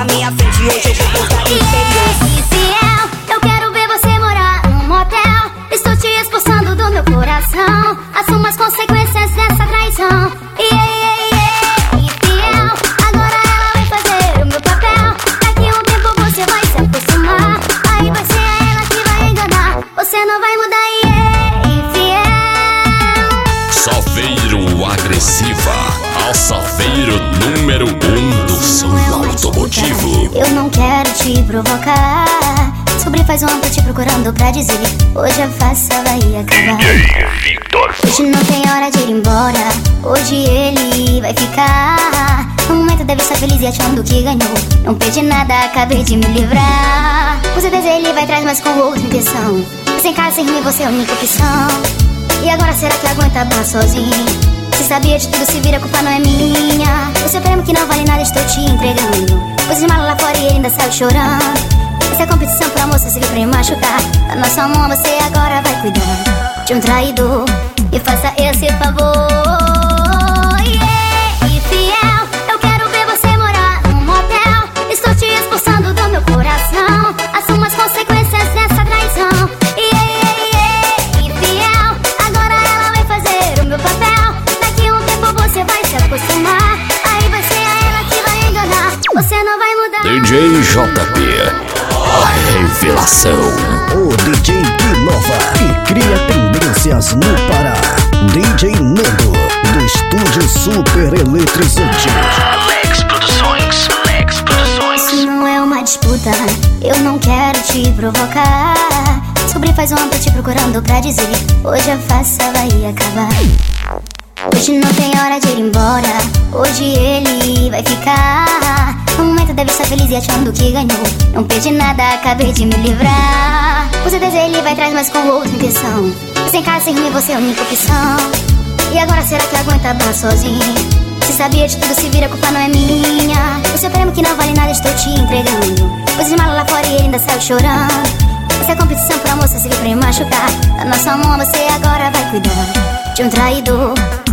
na minha frente, hoje eu vou postar no interior. Infiel, eu quero ver você morar num motel. Estou te expulsando do meu coração. Assuma as consequências dessa traição. Infiel, agora ela vai fazer o meu papel. Daqui a um tempo você vai se acostumar. Aí vai ser ela que vai enganar. Você não vai mudar, Safeiro Agressiva, a Safeiro número 1 do som automotivo. Eu não quero te provocar. Descobri faz um ano, tô te procurando pra dizer: hoje a farsa vai acabar. Hoje não tem hora de ir embora. Hoje ele vai ficar. No momento deve estar feliz e achando que ganhou. Não perdi nada, acabei de me livrar. Com certeza ele vai atrás, mas com outra intenção. Sem casa, sem mim, você é a única opção. E agora será que aguenta a barra sozinho? Se sabia de tudo, se vira, a culpa não é minha. O seu prêmio que não vale nada, estou te entregando. Pôs de mala lá fora e ainda saiu chorando. Essa é competição pra moça servir pra me machucar. Da nossa mão você agora vai cuidar de um traidor. E faça esse favor. Infiel, eu quero ver você morar num motel. Estou te expulsando do meu coração. Assuma as consequências dessa traição. Infiel, agora ela vai fazer o meu papel. Daqui a um tempo você vai se acostumar. Aí vai ser ela que vai enganar. Você não vai mudar. DJ JP, a revelação. O DJ que inova e cria tendências no Pará. DJ Nando, do estúdio Super Eletrizante. Alex Produções, Alex Produções. Isso não é uma disputa, eu não quero te provocar. Descobri faz um ano, tô te procurando pra dizer: hoje a farsa vai acabar. Hoje não tem hora de ir embora. Hoje ele vai ficar. No momento deve estar feliz e achando que ganhou. Não perdi nada, acabei de me livrar. Com certeza ele vai atrás, mas com outra intenção. Sem casa, sem mim, você é a única opção. E agora será que aguenta a barra sozinho? Se sabia de tudo, se vira, a culpa não é minha. O seu prêmio que não vale nada, estou te entregando. Pôs de mala lá fora e ainda saiu chorando. Essa é competição pra moça servir pra me machucar. Da nossa mão você agora vai cuidar de um traidor.